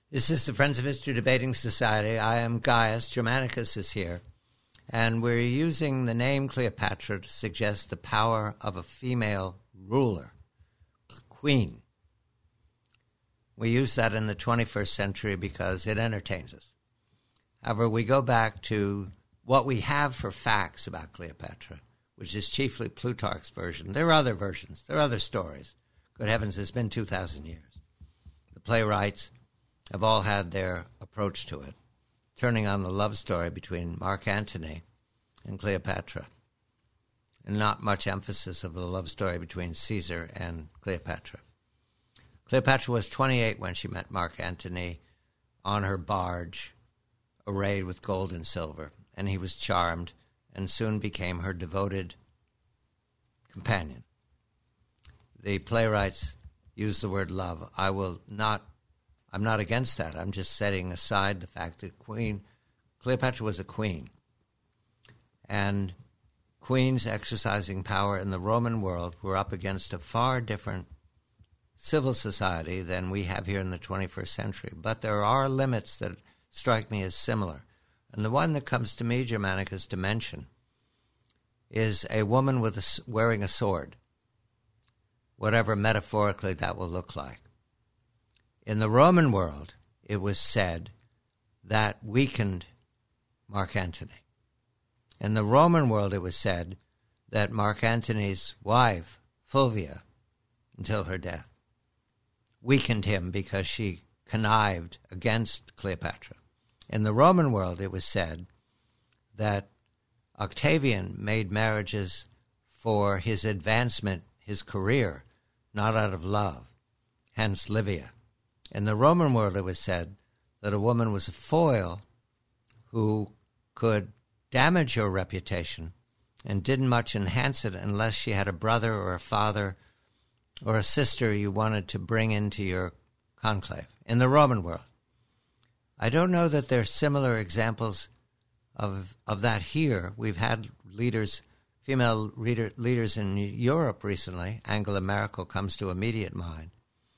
This is the Friends of History Debating Society. I am Gaius. Germanicus is here. And we're using the name Cleopatra to suggest the power of a female ruler, queen. We use that in the 21st century because it entertains us. However, we go back to what we have for facts about Cleopatra, which is chiefly Plutarch's version. There are other versions. There are other stories. Good heavens, it's been 2,000 years. The playwrights have all had their approach to it, turning on the love story between Mark Antony and Cleopatra, and not much emphasis of the love story between Caesar and Cleopatra. Cleopatra was 28 when she met Mark Antony on her barge, arrayed with gold and silver, and he was charmed and soon became her devoted companion. The playwrights use the word love. I'm not against that. I'm just setting aside the fact that Cleopatra was a queen. And queens exercising power in the Roman world were up against a far different civil society than we have here in the 21st century. But there are limits that strike me as similar. And the one that comes to me, Germanicus, to mention is a woman wearing a sword, whatever metaphorically that will look like. In the Roman world, it was said that weakened Mark Antony. In the Roman world, it was said that Mark Antony's wife, Fulvia, until her death, weakened him because she connived against Cleopatra. In the Roman world, it was said that Octavian made marriages for his advancement, his career, not out of love, hence Livia. In the Roman world, it was said that a woman was a foil who could damage your reputation and didn't much enhance it unless she had a brother or a father or a sister you wanted to bring into your conclave. In the Roman world, I don't know that there are similar examples of that here. We've had female leaders in Europe recently. Angela Merkel comes to immediate mind.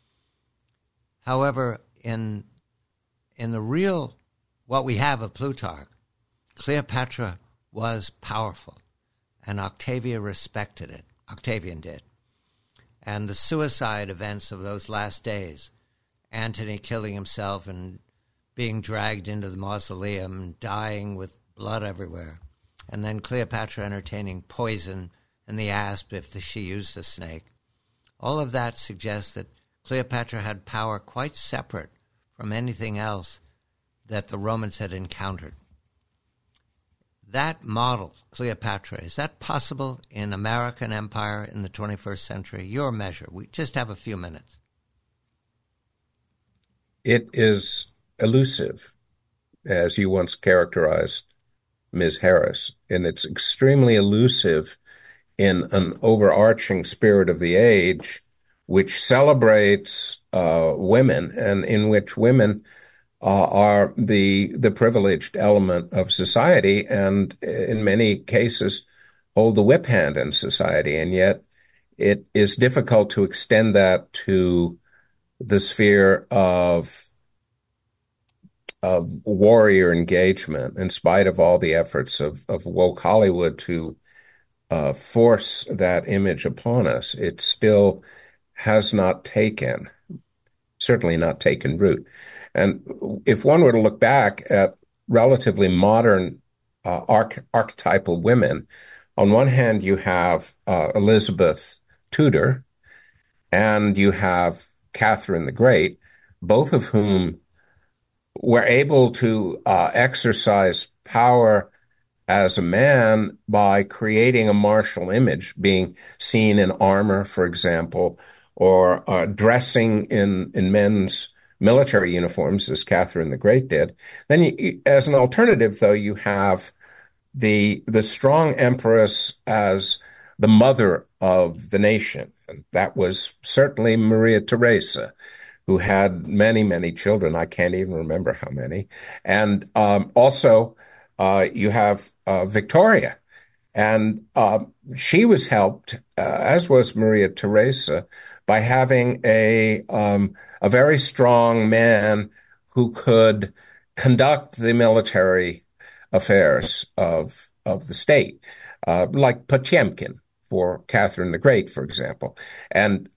However, in the real, what we have of Plutarch, Cleopatra was powerful, and Octavia respected it. Octavian did. And the suicide events of those last days, Antony killing himself and being dragged into the mausoleum and dying with blood everywhere, and then Cleopatra entertaining poison and the asp if she used a snake, all of that suggests that Cleopatra had power quite separate from anything else that the Romans had encountered. That model, Cleopatra, is that possible in American empire in the 21st century? Your measure. We just have a few minutes. It is elusive, as you once characterized Ms. Harris, and it's extremely elusive in an overarching spirit of the age which celebrates women and in which women are the privileged element of society and in many cases hold the whip hand in society. And yet it is difficult to extend that to the sphere of warrior engagement, in spite of all the efforts of woke Hollywood to force that image upon us. It still has not certainly not taken root. And if one were to look back at relatively modern archetypal women, on one hand you have Elizabeth Tudor and you have Catherine the Great, both of whom were able to exercise power as a man by creating a martial image, being seen in armor, for example, or dressing in men's military uniforms, as Catherine the Great did. Then, as an alternative, though, you have the strong empress as the mother of the nation. And that was certainly Maria Theresa, who had many, many children. I can't even remember how many. And also, you have Victoria. And she was helped, as was Maria Theresa, by having a very strong man who could conduct the military affairs of the state, like Potemkin for Catherine the Great, for example. And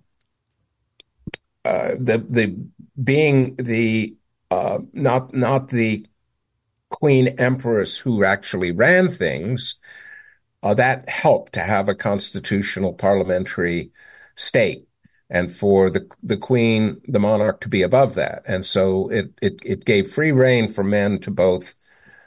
the being the not the queen empress who actually ran things, that helped to have a constitutional parliamentary state, and for the queen, the monarch, to be above that. And so it gave free rein for men to both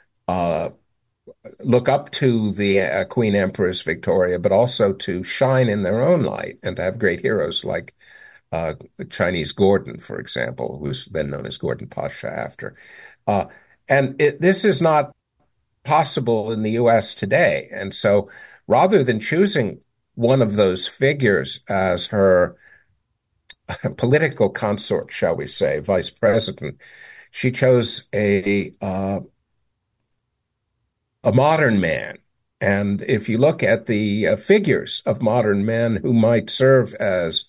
look up to the Queen Empress Victoria, but also to shine in their own light and to have great heroes like the Chinese Gordon, for example, who's then known as Gordon Pasha after. This is not possible in the U.S. today. And so rather than choosing one of those figures as her political consort, shall we say, vice president, she chose a modern man. And if you look at the figures of modern men who might serve as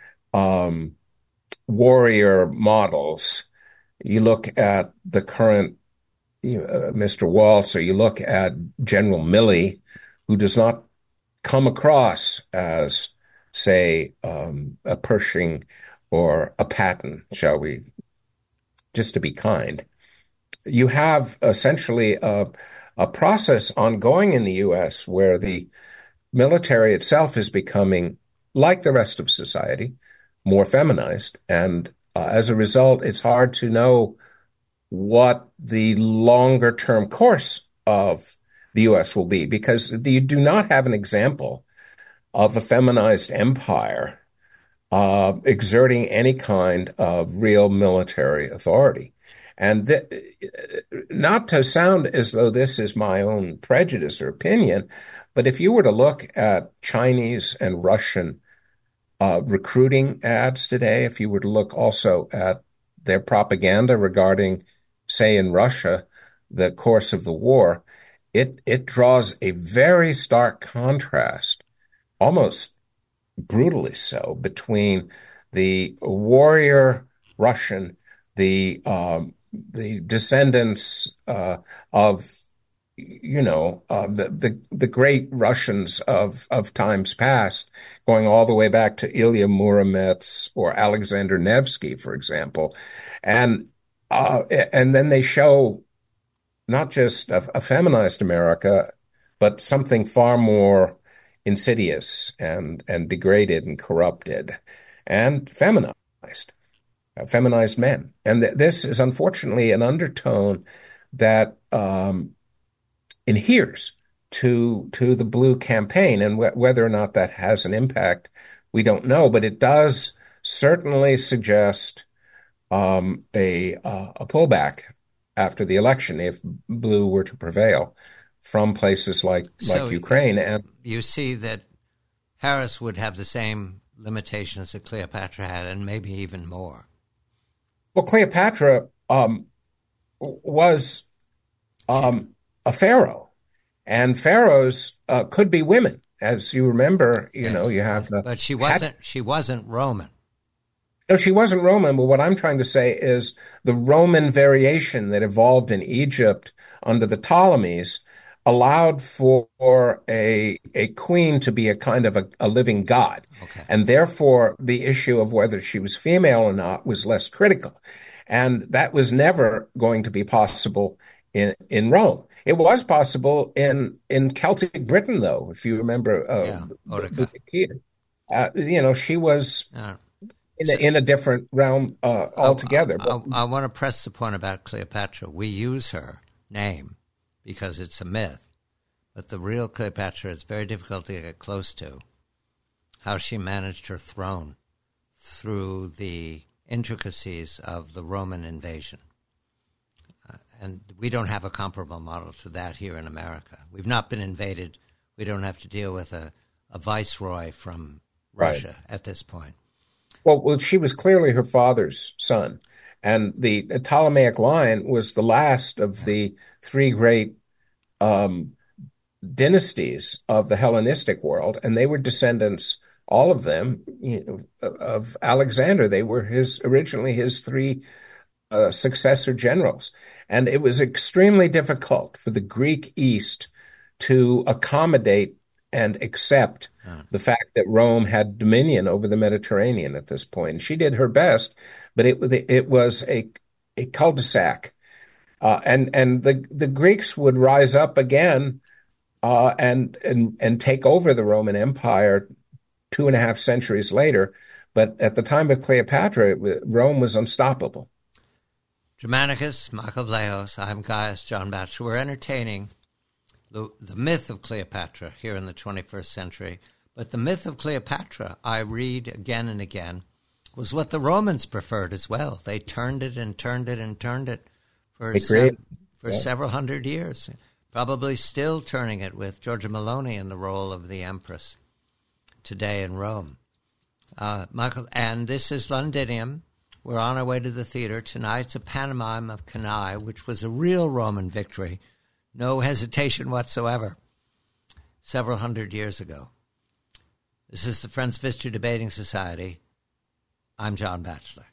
warrior models, you look at the current Mr. Waltz, or you look at General Milley, who does not come across as, say, a Pershing or a Patton, shall we, just to be kind. You have essentially a process ongoing in the U.S. where the military itself is becoming, like the rest of society, more feminized. And as a result, it's hard to know what the longer term course of the U.S. will be, because you do not have an example of a feminized empire exerting any kind of real military authority. And not to sound as though this is my own prejudice or opinion, but if you were to look at Chinese and Russian recruiting ads today, if you were to look also at their propaganda regarding, say, in Russia, the course of the war, it draws a very stark contrast, almost brutally so, between the warrior Russian, the descendants of the great Russians of times past, going all the way back to Ilya Muromets or Alexander Nevsky, for example, and then they show not just a feminized America, but something far more insidious and degraded and corrupted and feminized men. And this is unfortunately an undertone that adheres to the Blue campaign, and whether or not that has an impact, we don't know. But it does certainly suggest a pullback after the election if Blue were to prevail from places like Ukraine. And you see that Harris would have the same limitations that Cleopatra had, and maybe even more. Well, Cleopatra was a pharaoh, and pharaohs could be women, as you remember. You have. But she wasn't. She wasn't Roman. No, she wasn't Roman. But what I'm trying to say is the Roman variation that evolved in Egypt under the Ptolemies allowed for a queen to be a kind of a living god. Okay. And therefore the issue of whether she was female or not was less critical. And that was never going to be possible in Rome. It was possible in Celtic Britain, though, if you remember. She was in a different realm altogether. I want to press the point about Cleopatra. We use her name because it's a myth, but the real Cleopatra is very difficult to get close to. How she managed her throne through the intricacies of the Roman invasion. And we don't have a comparable model to that here in America. We've not been invaded. We don't have to deal with a viceroy from Russia at this point. Well, she was clearly her father's son. And the Ptolemaic line was the last of the three great dynasties of the Hellenistic world. And they were descendants, all of them, of Alexander. They were originally his three successor generals. And it was extremely difficult for the Greek East to accommodate and accept the fact that Rome had dominion over the Mediterranean at this point. And she did her best, but it was a cul-de-sac. And the Greeks would rise up again and take over the Roman Empire 2.5 centuries later. But at the time of Cleopatra, Rome was unstoppable. Germanicus, Michael Vlahos, I'm Gaius John Batchelor. We're entertaining the myth of Cleopatra here in the 21st century. But the myth of Cleopatra, I read again and again, was what the Romans preferred as well. They turned it and turned it and turned it for several hundred years. Probably still turning it with Giorgia Meloni in the role of the Empress today in Rome. Michael, and this is Londinium. We're on our way to the theater. Tonight's a pantomime of Cannae, which was a real Roman victory. No hesitation whatsoever. Several hundred years ago. This is the Friends of History Debating Society. I'm John Batchelor.